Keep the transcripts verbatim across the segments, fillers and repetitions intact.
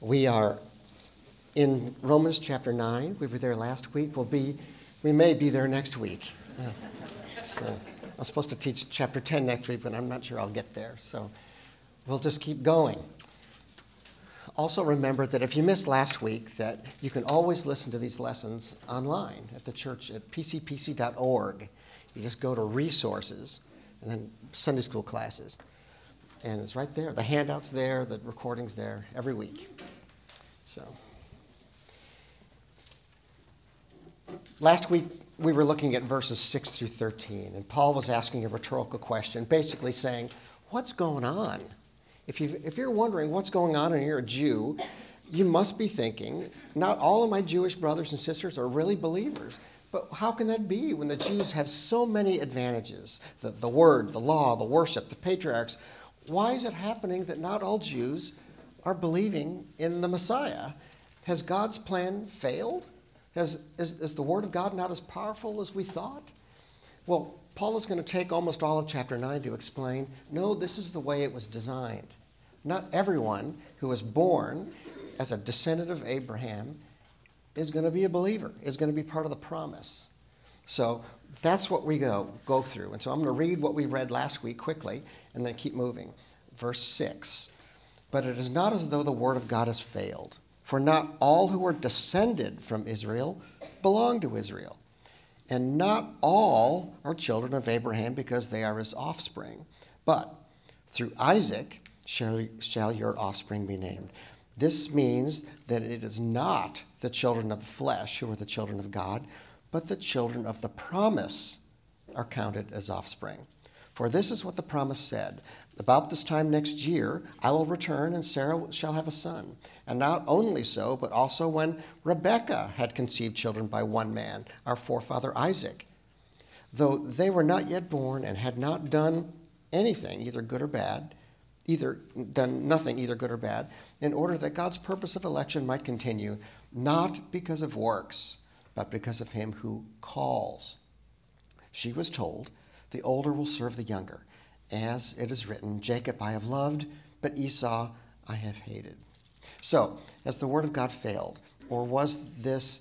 We are in Romans chapter nine. We were there last week. We'll be, we may be there next week. Uh, so I'm supposed to teach chapter ten next week, but I'm not sure I'll get there. So we'll just keep going. Also remember that if you missed last week, that you can always listen to these lessons online at the church at p c p c dot org. You just go to resources and then Sunday school classes. And it's right there. The handout's there, the recording's there every week. So, last week we were looking at verses six through thirteen, and Paul was asking a rhetorical question, basically saying, what's going on? If, you if you're wondering what's going on and you're a Jew, you must be thinking, not all of my Jewish brothers and sisters are really believers. But how can that be when the Jews have so many advantages? The, the word, the law, the worship, the patriarchs. Why is it happening that not all Jews are believing in the Messiah? Has God's plan failed? Has, is, is the Word of God not as powerful as we thought? Well, Paul is going to take almost all of chapter nine to explain, no, this is the way it was designed. Not everyone who was born as a descendant of Abraham is going to be a believer, is going to be part of the promise. So that's what we go, go through. And so I'm going to read what we read last week quickly and then keep moving. Verse six. But it is not as though the word of God has failed, for not all who are descended from Israel belong to Israel. And not all are children of Abraham because they are his offspring. But through Isaac shall, shall your offspring be named. This means that it is not the children of the flesh who are the children of God, but the children of the promise are counted as offspring. For this is what the promise said, about this time next year I will return and Sarah shall have a son. And not only so, but also when Rebekah had conceived children by one man, our forefather Isaac. Though they were not yet born and had not done anything, either good or bad, either done nothing, either good or bad, in order that God's purpose of election might continue, not because of works, but because of him who calls. She was told, the older will serve the younger. As it is written, Jacob I have loved, but Esau I have hated. So, has the word of God failed? Or was this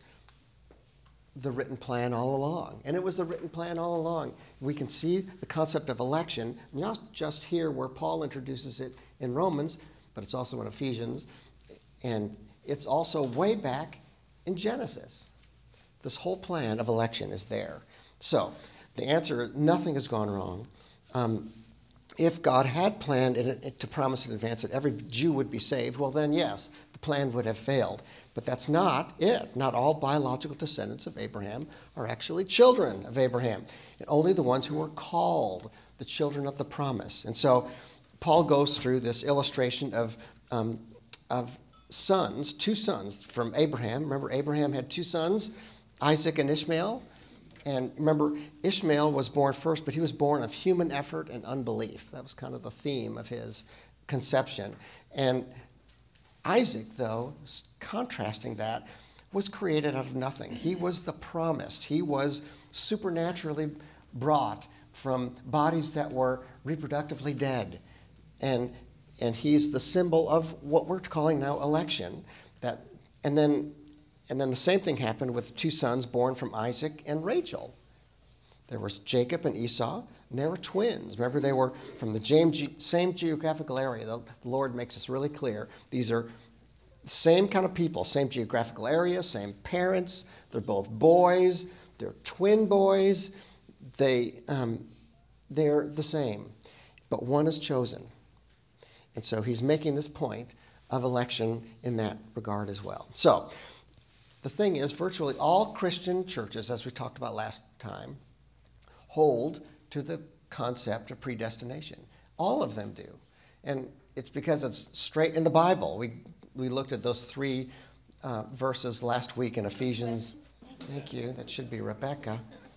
the written plan all along? And it was the written plan all along. We can see the concept of election, not just here where Paul introduces it in Romans, but it's also in Ephesians. And it's also way back in Genesis. This whole plan of election is there. So, the answer is nothing has gone wrong. Um, if God had planned it, to promise in advance that every Jew would be saved, well then yes, the plan would have failed. But that's not it. Not all biological descendants of Abraham are actually children of Abraham. And only the ones who are called, the children of the promise. And so Paul goes through this illustration of, um, of sons, two sons from Abraham. Remember, Abraham had two sons, Isaac and Ishmael. And remember, Ishmael was born first, but he was born of human effort and unbelief. That was kind of the theme of his conception. And Isaac, though, contrasting that, was created out of nothing. He was the promised. He was supernaturally brought from bodies that were reproductively dead. And, and he's the symbol of what we're calling now election. That, and then And then the same thing happened with two sons born from Isaac and Rachel. There was Jacob and Esau, and they were twins. Remember, they were from the same geographical area. The Lord makes this really clear. These are the same kind of people, same geographical area, same parents. They're both boys. They're twin boys. They, um, they're the same, but one is chosen. And so he's making this point of election in that regard as well. So, the thing is, virtually all Christian churches, as we talked about last time, hold to the concept of predestination. All of them do. And it's because it's straight in the Bible. We we looked at those three uh, verses last week in Ephesians. Thank you. That should be Rebecca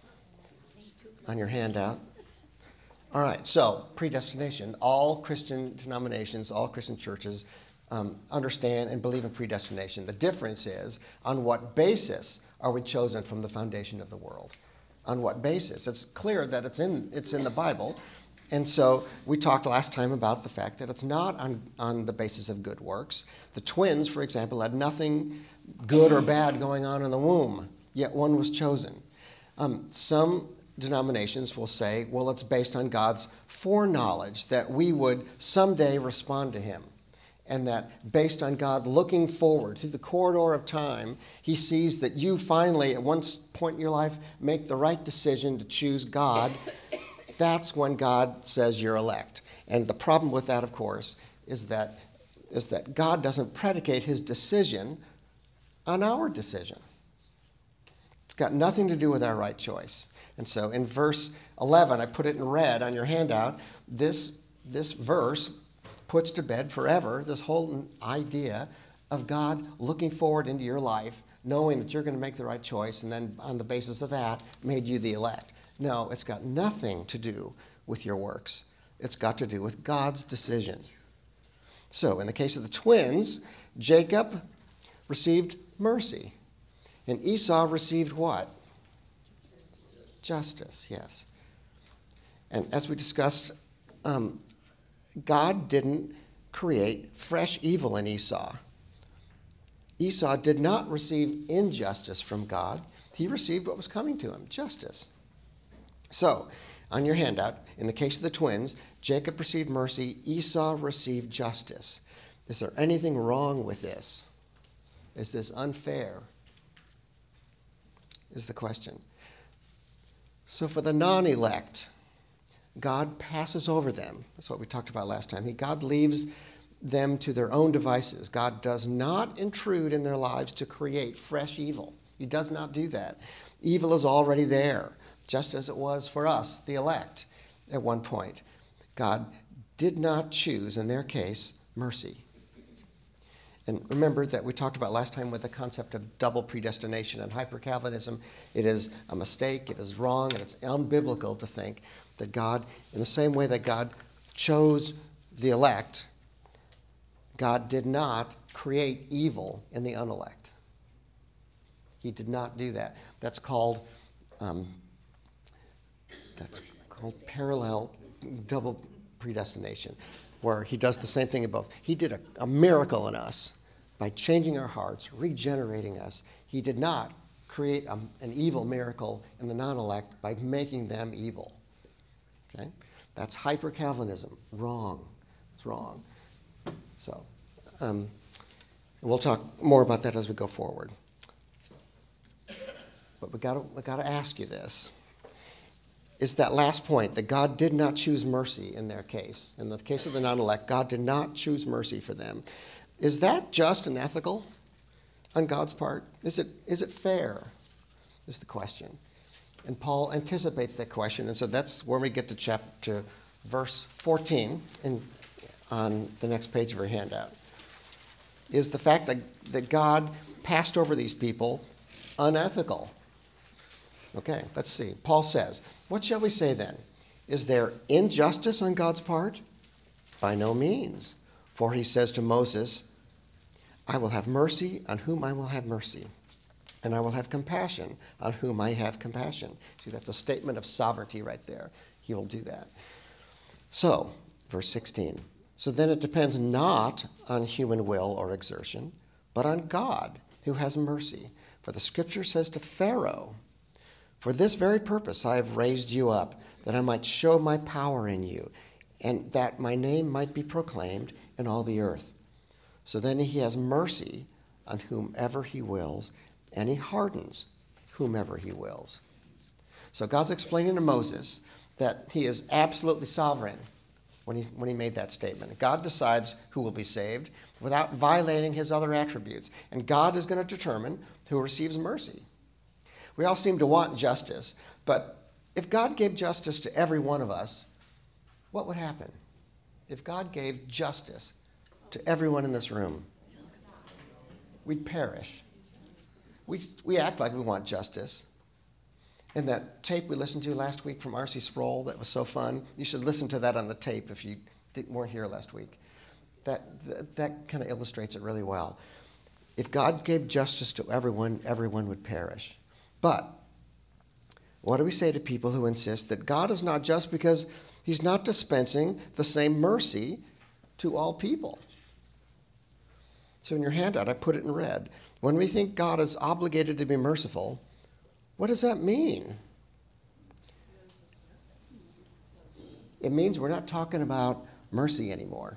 on your handout. All right, so predestination. All Christian denominations, all Christian churches Um, understand and believe in predestination. The difference is, on what basis are we chosen from the foundation of the world? On what basis? It's clear that it's in it's in the Bible, And so we talked last time about the fact that it's not on, on the basis of good works. The twins, for example, had nothing good or bad going on in the womb, yet one was chosen. Um, some denominations will say, well, it's based on God's foreknowledge that we would someday respond to him. And that based on God looking forward through the corridor of time, he sees that you finally, at one point in your life, make the right decision to choose God. That's when God says you're elect. And the problem with that, of course, is that, is that God doesn't predicate his decision on our decision. It's got nothing to do with our right choice. And so in verse eleven, I put it in red on your handout, this, this verse puts to bed forever this whole idea of God looking forward into your life, knowing that you're going to make the right choice, and then on the basis of that, made you the elect. No, it's got nothing to do with your works. It's got to do with God's decision. So in the case of the twins, Jacob received mercy, and Esau received what? Justice, yes. And as we discussed, um, God didn't create fresh evil in Esau. Esau did not receive injustice from God. He received what was coming to him, justice. So, on your handout, in the case of the twins, Jacob received mercy, Esau received justice. Is there anything wrong with this? Is this unfair? Is the question. So for the non-elect, God passes over them. That's what we talked about last time. He, God leaves them to their own devices. God does not intrude in their lives to create fresh evil. He does not do that. Evil is already there, just as it was for us, the elect, at one point. God did not choose, in their case, mercy. And remember that we talked about last time with the concept of double predestination and hyper-Calvinism. It is a mistake, it is wrong, and it's unbiblical to think that God, in the same way that God chose the elect, God did not create evil in the unelect. He did not do that. That's called um, that's called parallel double predestination, where he does the same thing in both. He did a, a miracle in us by changing our hearts, regenerating us. He did not create a, an evil miracle in the non-elect by making them evil. Okay? That's hyper-Calvinism. Wrong. It's wrong. So, um, we'll talk more about that as we go forward. But we got we got to ask you this. Is that last point, that God did not choose mercy in their case. In the case of the non-elect, God did not choose mercy for them. Is that just and ethical on God's part? Is it is it fair, is the question. And Paul anticipates that question, and so that's where we get to chapter verse fourteen in, on the next page of your handout, is the fact that, that God passed over these people unethical. Okay, let's see. Paul says, what shall we say then? Is there injustice on God's part? By no means. For he says to Moses, I will have mercy on whom I will have mercy, and I will have compassion on whom I have compassion. See, that's a statement of sovereignty right there. He will do that. So, verse sixteen. So then it depends not on human will or exertion, but on God, who has mercy. For the scripture says to Pharaoh, for this very purpose I have raised you up, that I might show my power in you, and that my name might be proclaimed in all the earth. So then he has mercy on whomever he wills, and he hardens whomever he wills. So God's explaining to Moses that he is absolutely sovereign when he, when he made that statement. God decides who will be saved without violating his other attributes. And God is going to determine who receives mercy. We all seem to want justice, but if God gave justice to every one of us, what would happen? If God gave justice to everyone in this room, we'd perish. We, we act like we want justice. And that tape we listened to last week from R C Sproul, that was so fun. You should listen to that on the tape if you didn't, weren't here last week. That, that, that kind of illustrates it really well. If God gave justice to everyone, everyone would perish. But what do we say to people who insist that God is not just because He's not dispensing the same mercy to all people. So in your handout, I put it in red. When we think God is obligated to be merciful, what does that mean? It means we're not talking about mercy anymore.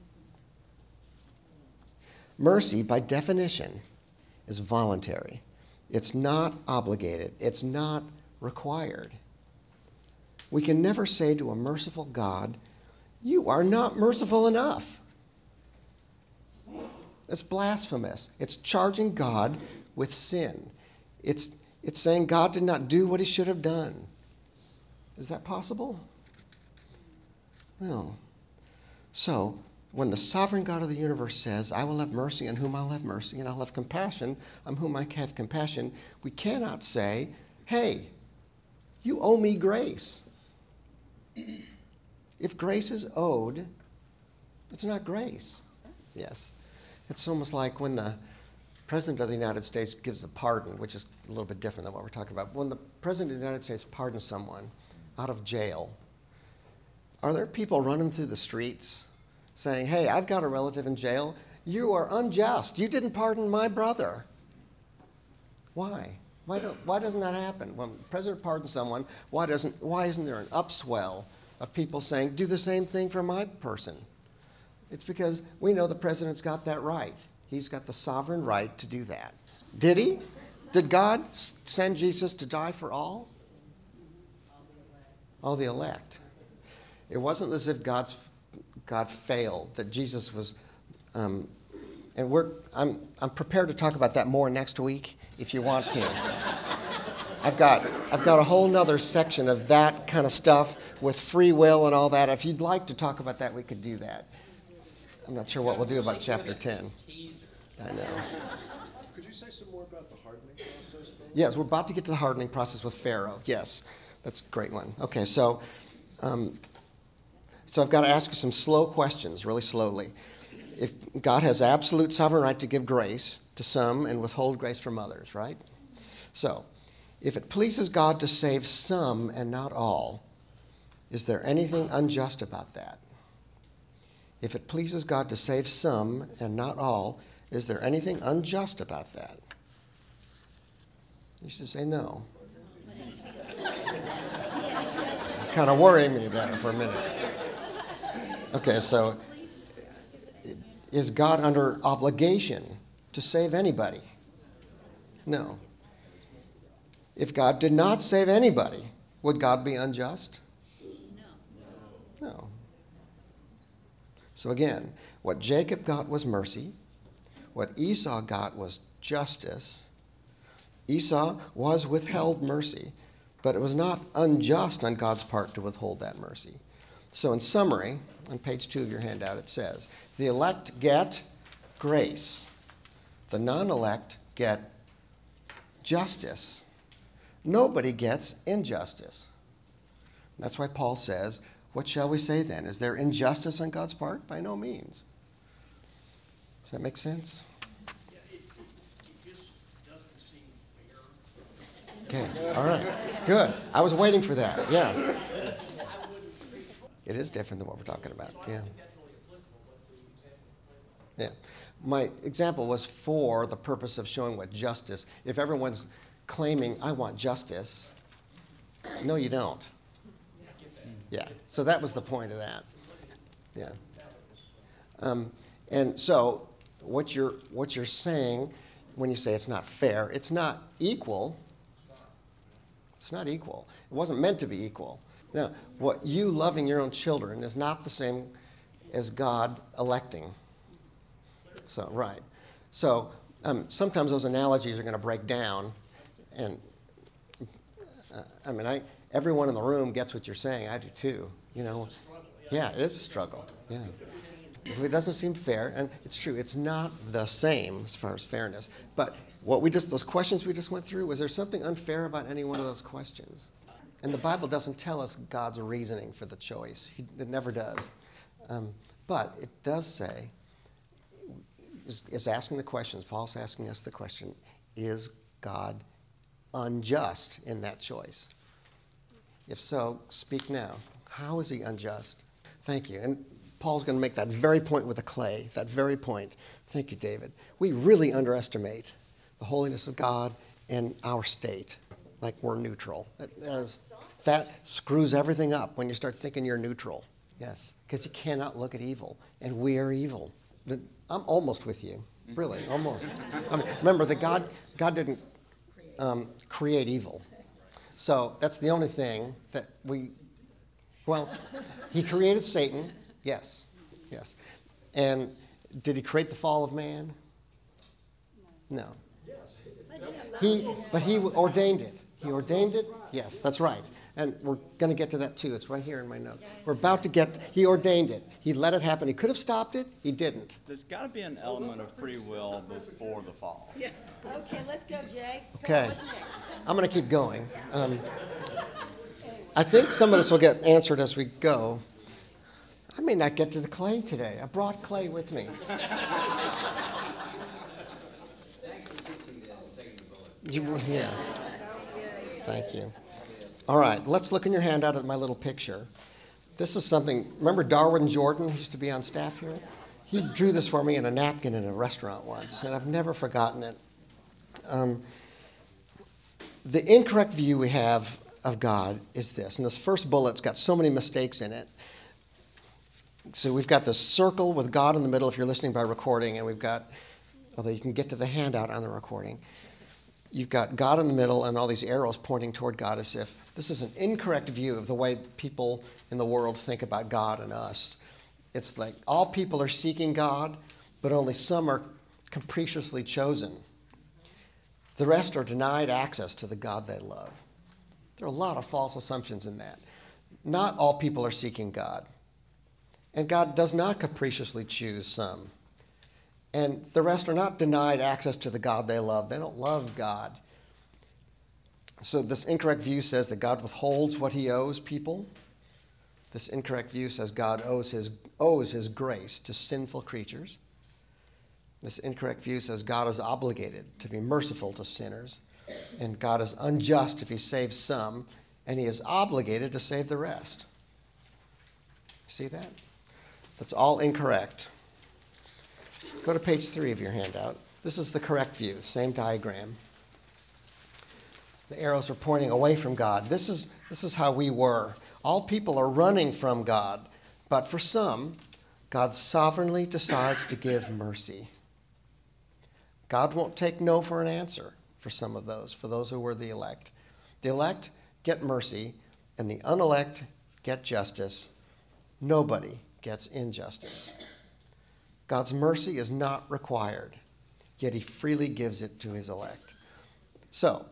Mercy, by definition, is voluntary. It's not obligated. It's not required. We can never say to a merciful God, "You are not merciful enough." It's blasphemous. It's charging God with sin. It's, it's saying God did not do what he should have done. Is that possible? No. So, when the sovereign God of the universe says, "I will have mercy on whom I'll have mercy, and I'll have compassion on whom I have compassion," we cannot say, "Hey, you owe me grace." If grace is owed, it's not grace. Yes. It's almost like when the President of the United States gives a pardon, which is a little bit different than what we're talking about. When the President of the United States pardons someone out of jail, are there people running through the streets saying, "Hey, I've got a relative in jail. You are unjust. You didn't pardon my brother"? Why? Why, don't, why doesn't that happen? When the president pardons someone, why, doesn't, why isn't there an upswell of people saying, "Do the same thing for my person"? It's because we know the president's got that right. He's got the sovereign right to do that. Did he? Did God send Jesus to die for all? All the elect. It wasn't as if God's God failed, that Jesus was, um, and we're, I'm, I'm prepared to talk about that more next week if you want to. I've got, I've got a whole nother section of that kind of stuff with free will and all that. If you'd like to talk about that, we could do that. I'm not sure what we'll do about chapter ten. I know. Could you say some more about the hardening process, though? Yes, we're about to get to the hardening process with Pharaoh. Yes, that's a great one. Okay, so... Um, So I've got to ask you some slow questions, really slowly. If God has absolute sovereign right to give grace to some and withhold grace from others, right? So, if it pleases God to save some and not all, is there anything unjust about that? If it pleases God to save some and not all, is there anything unjust about that? You should say no. Kind of worrying me there for a minute. Okay, so is God under obligation to save anybody? No. If God did not save anybody, would God be unjust? No. No. So again, what Jacob got was mercy. What Esau got was justice. Esau was withheld mercy, but it was not unjust on God's part to withhold that mercy. So in summary, on page two of your handout, it says, the elect get grace. The non-elect get justice. Nobody gets injustice. That's why Paul says, what shall we say then? Is there injustice on God's part? By no means. Does that make sense? Yeah, it, it, it just doesn't seem fair. Okay, all right, good. I was waiting for that, yeah. It is different than what we're talking about, yeah. Yeah. My example was for the purpose of showing what justice, if everyone's claiming, I want justice, no, you don't. Yeah, so that was the point of that. Yeah. Um, and so what you're, what you're saying when you say it's not fair, it's not equal. It's not equal. It wasn't meant to be equal. Now, what you loving your own children is not the same as God electing. So, right. So, um, sometimes those analogies are going to break down. And, uh, I mean, I, everyone in the room gets what you're saying. I do too. You know, yeah, it's a struggle. Yeah. If it doesn't seem fair, and it's true, it's not the same as far as fairness. But what we just, those questions we just went through, was there something unfair about any one of those questions? And the Bible doesn't tell us God's reasoning for the choice. He, it never does. Um, but it does say, is, is asking the questions, Paul's asking us the question, is God unjust in that choice? If so, speak now. How is he unjust? Thank you. And Paul's going to make that very point with the clay, that very point. Thank you, David. We really underestimate the holiness of God and our state, like we're neutral. That, that, is, that screws everything up when you start thinking you're neutral. Yes, because you cannot look at evil, and we are evil. I'm almost with you, really, almost. I mean, remember that God, God didn't um, create evil. So that's the only thing that we, well, he created Satan, yes, yes. And did he create the fall of man? No. He, but he ordained it. He ordained it, yes, that's right. And we're going to get to that too. It's right here in my notes. We're about to get, he ordained it. He let it happen. He could have stopped it. He didn't. There's got to be an element of free will before the fall. Yeah. Okay, let's go, Jay. Come Okay. on, what's next? I'm going to keep going. Um, I think some of this will get answered as we go. I may not get to the clay today. I brought clay with me. You, yeah. Thank you. All right, let's look in your handout at my little picture. This is something, remember Darwin Jordan, who used to be on staff here? He drew this for me in a napkin in a restaurant once, and I've never forgotten it. Um, the incorrect view we have of God is this, and this first bullet's got so many mistakes in it. So we've got this circle with God in the middle if you're listening by recording, and we've got, although you can get to the handout on the recording, you've got God in the middle and all these arrows pointing toward God as if this is an incorrect view of the way people in the world think about God and us. It's like all people are seeking God, but only some are capriciously chosen. The rest are denied access to the God they love. There are a lot of false assumptions in that. Not all people are seeking God. And God does not capriciously choose some. And the rest are not denied access to the God they love. They don't love God. So this incorrect view says that God withholds what he owes people. This incorrect view says God owes his, owes his grace to sinful creatures. This incorrect view says God is obligated to be merciful to sinners. And God is unjust if he saves some, and he is obligated to save the rest. See that? That's all incorrect. Go to page three of your handout. This is the correct view, same diagram. The arrows are pointing away from God. This is, this is how we were. All people are running from God, but for some, God sovereignly decides to give mercy. God won't take no for an answer for some of those, for those who were the elect. The elect get mercy, and the unelect get justice. Nobody gets injustice. God's mercy is not required, yet he freely gives it to his elect. So,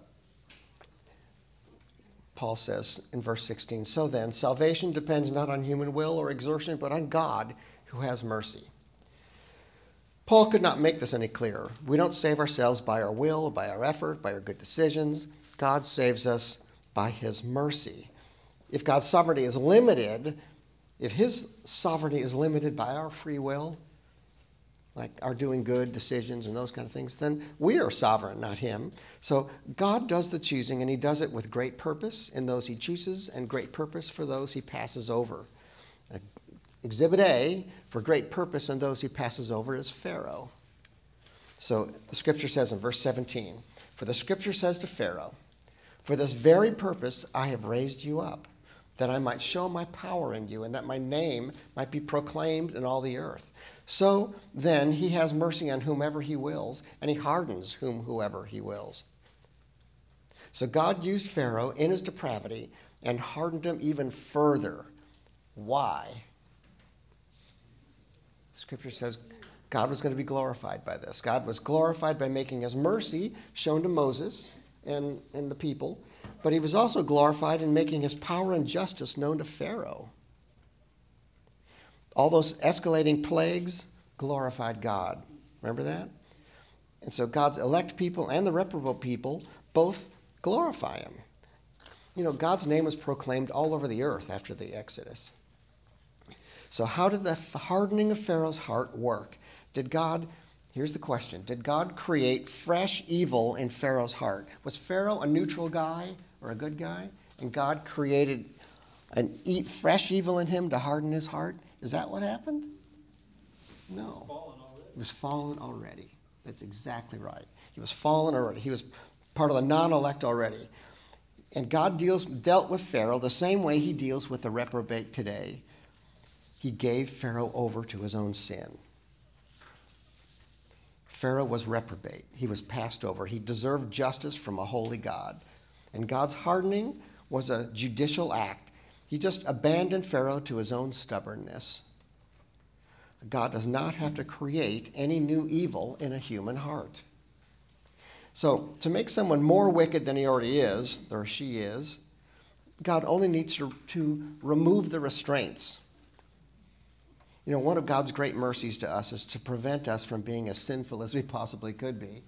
Paul says in verse sixteen, so then, salvation depends not on human will or exertion, but on God who has mercy. Paul could not make this any clearer. We don't save ourselves by our will, by our effort, by our good decisions. God saves us by his mercy. If God's sovereignty is limited, if his sovereignty is limited by our free will, like our doing good decisions and those kind of things, then we are sovereign, not him. So God does the choosing, and he does it with great purpose in those he chooses and great purpose for those he passes over. Uh, Exhibit A, for great purpose in those he passes over, is Pharaoh. So the scripture says in verse seventeen, for the scripture says to Pharaoh, for this very purpose I have raised you up, that I might show my power in you, and that my name might be proclaimed in all the earth. So then he has mercy on whomever he wills, and he hardens whom whoever he wills. So God used Pharaoh in his depravity and hardened him even further. Why? Scripture says God was going to be glorified by this. God was glorified by making his mercy shown to Moses and, and the people, but he was also glorified in making his power and justice known to Pharaoh. All those escalating plagues glorified God. Remember that? And so God's elect people and the reprobate people both glorify him. You know, God's name was proclaimed all over the earth after the Exodus. So how did the hardening of Pharaoh's heart work? Did God, here's the question, did God create fresh evil in Pharaoh's heart? Was Pharaoh a neutral guy or a good guy? And God created an eat fresh evil in him to harden his heart? Is that what happened? No. He was fallen already. That's exactly right. He was fallen already. He was part of the non-elect already. And God deals, dealt with Pharaoh the same way he deals with the reprobate today. He gave Pharaoh over to his own sin. Pharaoh was reprobate. He was passed over. He deserved justice from a holy God. And God's hardening was a judicial act. He just abandoned Pharaoh to his own stubbornness. God does not have to create any new evil in a human heart. So, to make someone more wicked than he already is, or she is, God only needs to, to remove the restraints. You know, one of God's great mercies to us is to prevent us from being as sinful as we possibly could be.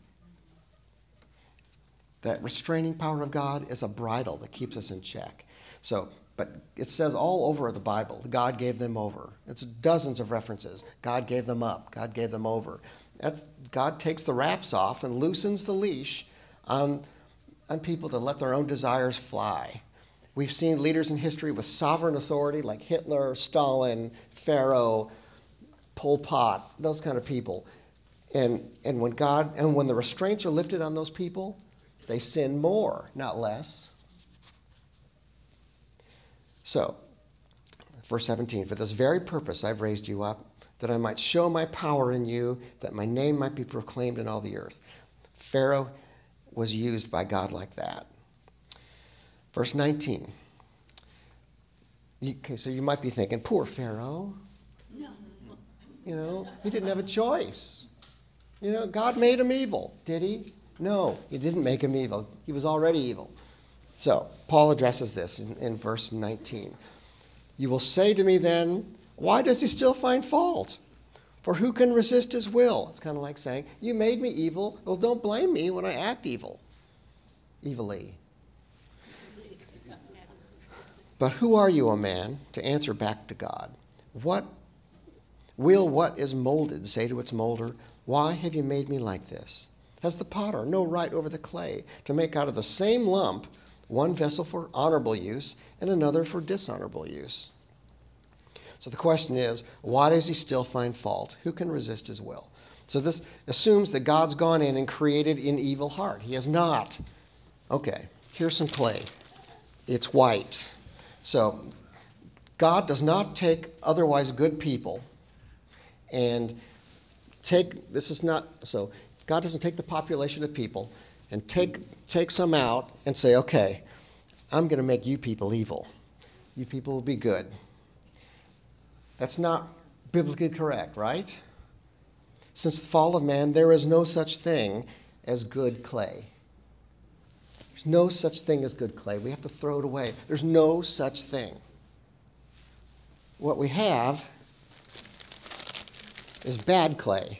That restraining power of God is a bridle that keeps us in check. So, but it says all over the Bible, God gave them over. It's dozens of references. God gave them up. God gave them over. That's, God takes the wraps off and loosens the leash on, on people to let their own desires fly. We've seen leaders in history with sovereign authority like Hitler, Stalin, Pharaoh, Pol Pot, those kind of people. And, and when God, and when the restraints are lifted on those people, they sin more, not less. So, verse seventeen, for this very purpose I've raised you up, that I might show my power in you, that my name might be proclaimed in all the earth. Pharaoh was used by God like that. Verse nineteen. Okay, so you might be thinking, poor Pharaoh. No. You know, he didn't have a choice. You know, God made him evil. Did he? No, he didn't make him evil. He was already evil. So, Paul addresses this in, in verse nineteen. You will say to me then, why does he still find fault? For who can resist his will? It's kind of like saying, you made me evil. Well, don't blame me when I act evil. Evilly. But who are you, O man, to answer back to God? What will what is molded say to its molder, why have you made me like this? Has the potter no right over the clay to make out of the same lump one vessel for honorable use and another for dishonorable use? So the question is, why does he still find fault? Who can resist his will? So this assumes that God's gone in and created an evil heart. He has not. Okay, here's some clay. It's white. So God does not take otherwise good people and take, this is not, so God doesn't take the population of people and take take some out and say, okay, I'm going to make you people evil. You people will be good. That's not biblically correct, right? Since the fall of man, there is no such thing as good clay. There's no such thing as good clay. We have to throw it away. There's no such thing. What we have is bad clay.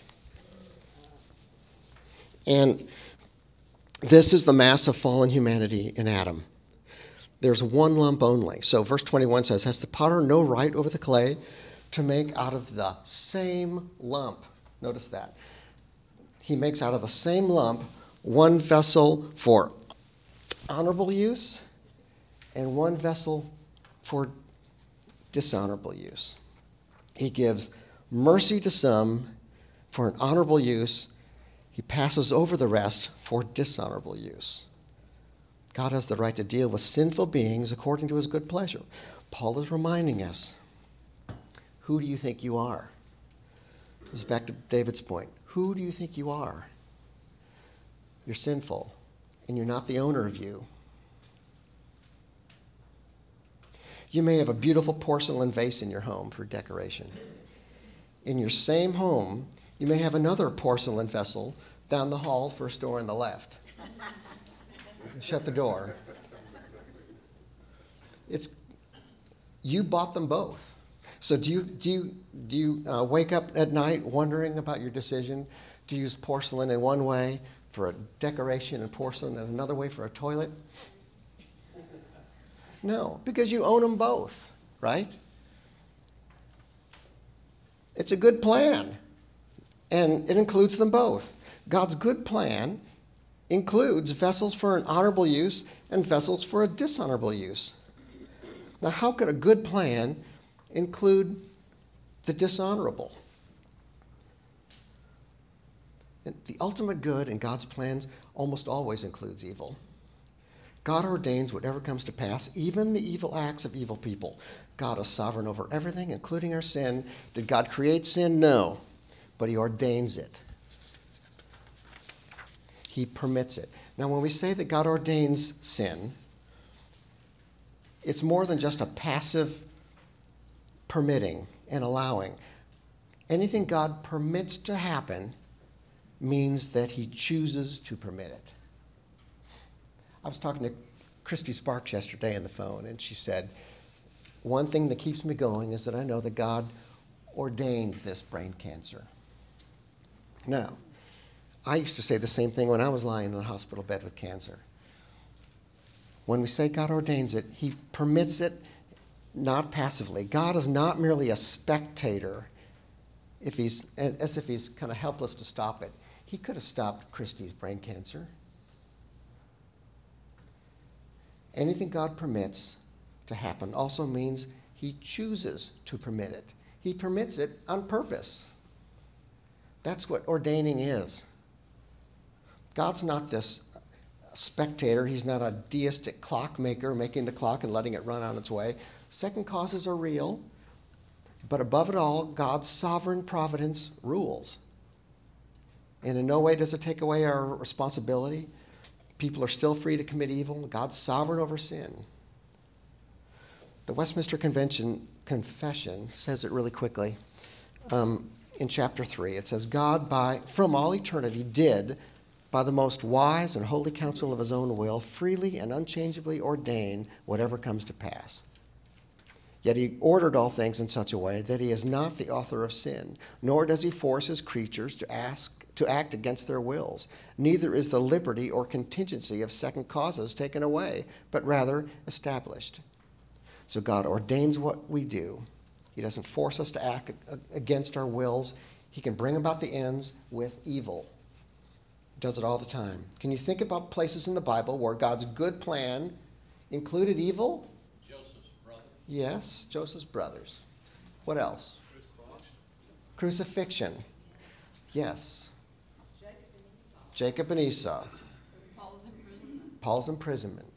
And this is the mass of fallen humanity in Adam. There's one lump only. So verse twenty-one says, has the potter no right over the clay to make out of the same lump? Notice that. He makes out of the same lump one vessel for honorable use and one vessel for dishonorable use. He gives mercy to some for an honorable use. He passes over the rest for dishonorable use. God has the right to deal with sinful beings according to his good pleasure. Paul is reminding us, who do you think you are? This is back to David's point. Who do you think you are? You're sinful, and you're not the owner of you. You may have a beautiful porcelain vase in your home for decoration. In your same home, you may have another porcelain vessel down the hall, first door on the left. Shut the door. It's you bought them both. So do you do you do you uh, wake up at night wondering about your decision to use porcelain in one way for a decoration and porcelain in another way for a toilet? No, because you own them both, right? It's a good plan. And it includes them both. God's good plan includes vessels for an honorable use and vessels for a dishonorable use. Now, how could a good plan include the dishonorable? And the ultimate good in God's plans almost always includes evil. God ordains whatever comes to pass, even the evil acts of evil people. God is sovereign over everything, including our sin. Did God create sin? No. But he ordains it. He permits it. Now, when we say that God ordains sin, it's more than just a passive permitting and allowing. Anything God permits to happen means that he chooses to permit it. I was talking to Christy Sparks yesterday on the phone, and she said, one thing that keeps me going is that I know that God ordained this brain cancer. Now, I used to say the same thing when I was lying in the hospital bed with cancer. When we say God ordains it, he permits it not passively. God is not merely a spectator if he's, as if he's kind of helpless to stop it. He could have stopped Christy's brain cancer. Anything God permits to happen also means he chooses to permit it. He permits it on purpose. That's what ordaining is. God's not this spectator. He's not a deistic clockmaker making the clock and letting it run on its way. Second causes are real, but above it all, God's sovereign providence rules. And in no way does it take away our responsibility. People are still free to commit evil. God's sovereign over sin. The Westminster Convention Confession says it really quickly. Um, in chapter three, it says, God, by from all eternity, did, by the most wise and holy counsel of his own will, freely and unchangeably ordain whatever comes to pass. Yet he ordered all things in such a way that he is not the author of sin, nor does he force his creatures to ask to act against their wills. Neither is the liberty or contingency of second causes taken away, but rather established. So God ordains what we do. He doesn't force us to act against our wills. He can bring about the ends with evil. He does it all the time. Can you think about places in the Bible where God's good plan included evil? Joseph's brother. Yes, Joseph's brothers. What else? Crucifixion. Yes. Jacob and Esau. Paul's imprisonment. Paul's imprisonment.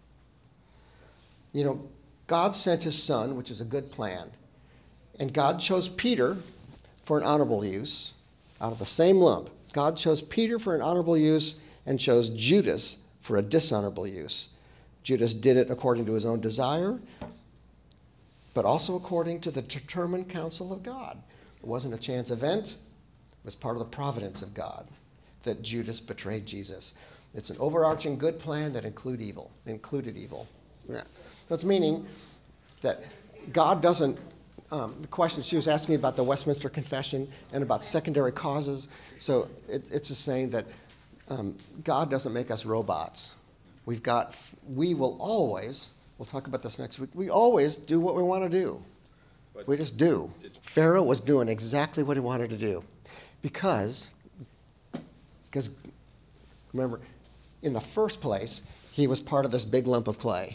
You know, God sent his son, which is a good plan. And God chose Peter for an honorable use out of the same lump. God chose Peter for an honorable use and chose Judas for a dishonorable use. Judas did it according to his own desire, but also according to the determined counsel of God. It wasn't a chance event. It was part of the providence of God that Judas betrayed Jesus. It's an overarching good plan that include evil, included evil. Yeah. So it's meaning that God doesn't, um, the question she was asking about the Westminster Confession and about secondary causes. So it, it's just saying that um, God doesn't make us robots. We've got, we will always, we'll talk about this next week, we always do what we want to do. But we just do. Pharaoh was doing exactly what he wanted to do because Because, remember, in the first place, he was part of this big lump of clay.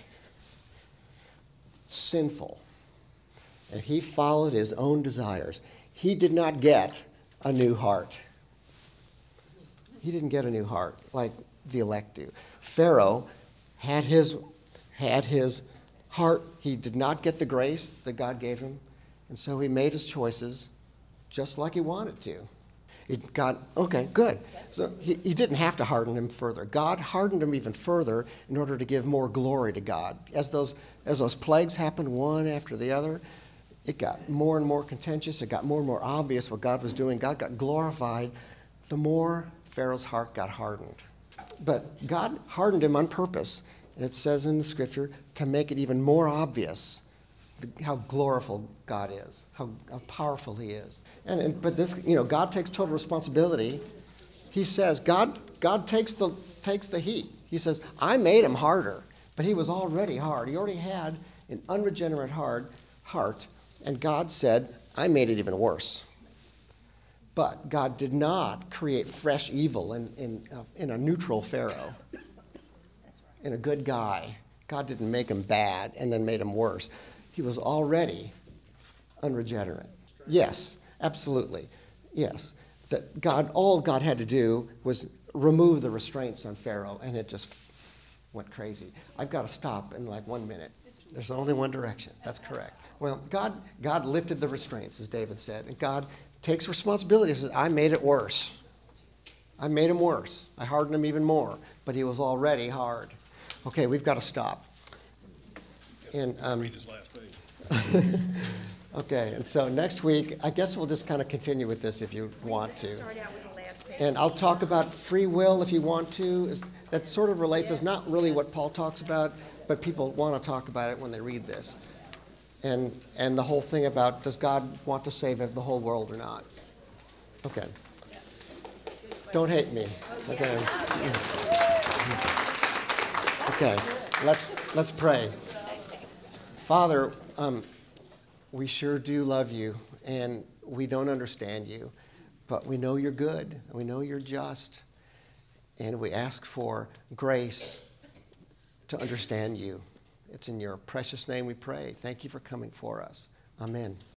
Sinful. And he followed his own desires. He did not get a new heart. He didn't get a new heart like the elect do. Pharaoh had his, had his heart. He did not get the grace that God gave him. And so he made his choices just like he wanted to. It got, okay, good. So he, he didn't have to harden him further. God hardened him even further in order to give more glory to God. As those, as those plagues happened one after the other, it got more and more contentious. It got more and more obvious what God was doing. God got glorified. The more Pharaoh's heart got hardened. But God hardened him on purpose. It says in the scripture to make it even more obvious how glorious God is, how, how powerful he is. And, and but this, you know, God takes total responsibility. He says, God, God takes the takes the heat. He says, I made him harder, but he was already hard. He already had an unregenerate hard heart, and God said, I made it even worse. But God did not create fresh evil in, in, uh, in a neutral Pharaoh, in a good guy. God didn't make him bad and then made him worse. He was already unregenerate. Yes, absolutely. Yes. That God, all God had to do was remove the restraints on Pharaoh, and it just went crazy. I've got to stop in like one minute. There's only one direction. That's correct. Well, God, God lifted the restraints, as David said, and God takes responsibility and says, I made it worse. I made him worse. I hardened him even more, but he was already hard. Okay, we've got to stop. And um, Read his last page. okay, and so next week, I guess we'll just kind of continue with this if you want to. Start out with the last page. And I'll talk about free will if you want to. Is- That sort of relates. It's not really what Paul talks about, but people want to talk about it when they read this. And and the whole thing about, does God want to save the whole world or not? Okay. Don't hate me. Okay. Okay. Let's let's pray. Father, um, we sure do love you, and we don't understand you, but we know you're good. We know you're just. And we ask for grace to understand you. It's in your precious name we pray. Thank you for coming for us. Amen.